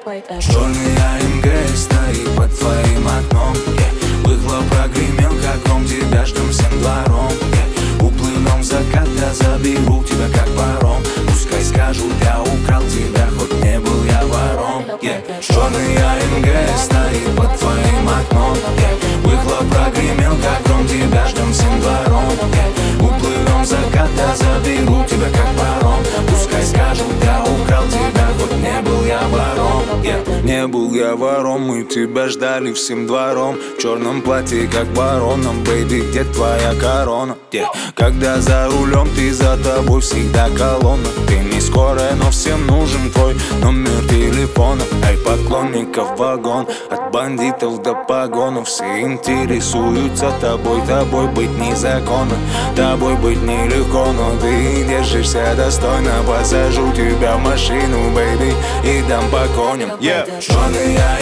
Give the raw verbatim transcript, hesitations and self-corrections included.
Черный а эм гэ стоит под твоим окном, yeah. Выхлоп прогремел, как гром, тебя ждем всем двором, yeah. Уплывем в закат, я заберу тебя как паром. Пускай скажут, я украл тебя, хоть не был я вором, yeah. Черный а эм гэ стоит под твоим окном, yeah. Выхлоп прогремел, как гром, тебя ждем всем двором, yeah. Уплывем в закат, я заберу тебя как паром. Пускай скажут, я украл тебя, хоть не был я вором, yeah. Не был я вором, мы тебя ждали всем двором. В черном платье, как вороном, бэйби, где твоя корона, yeah. Когда за рулем, ты за тобой всегда колонна. Ты не скорая, но всем нужен твой номер телефона. Ай, поклонников вагон, от бандитов до погонов. Все интересуются тобой, тобой быть незаконно. Тобой быть нелегко, но ты держишься достойно. Посажу тебя в машину, бэйби, и дам по коням, yeah. Черный